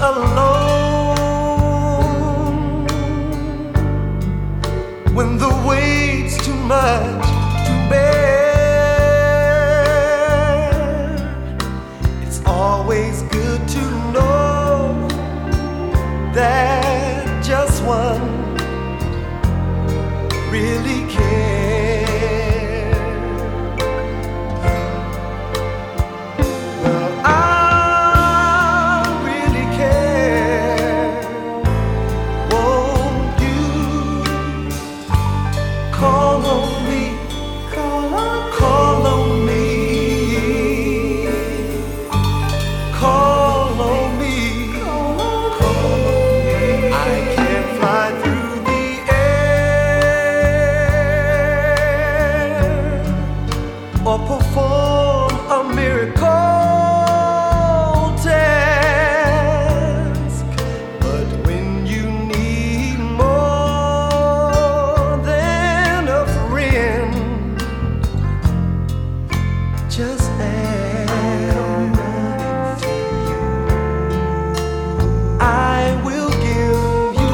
alone, when the weight's too much to bear, it's always good to know that just one really cares. Well, I really care. Won't you call on me? Call on me. Call on me. I can't fly through the air or perform a miracle task, but when you need more than a friend, just ask. I will give you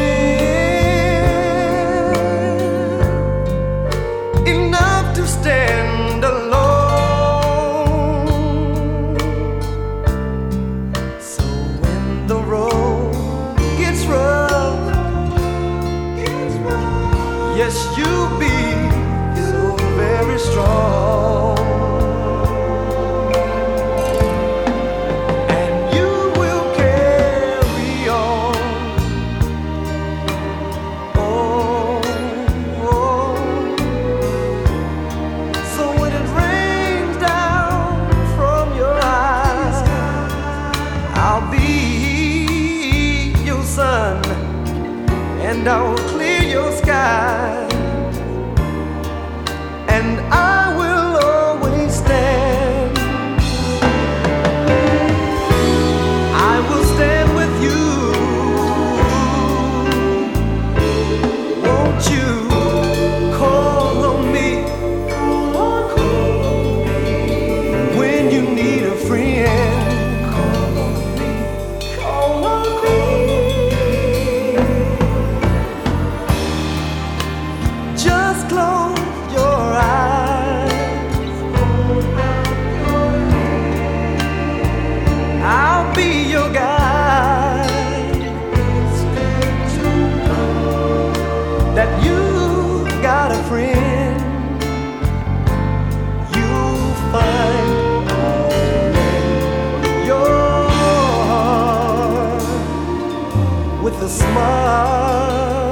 strength enough to stand alone. So when the road gets rough, yes, you'll be so very strong, and you will carry on. Oh, oh. So when it rains down from your eyes, I'll be your sun, and I'll clear your sky, and I will always stand. I will stand with you. Won't you call on me when you need a friend? Call on me. Call on me. Just close your eyes. I'll be your guide. That you got a friend. You'll find your heart with a smile.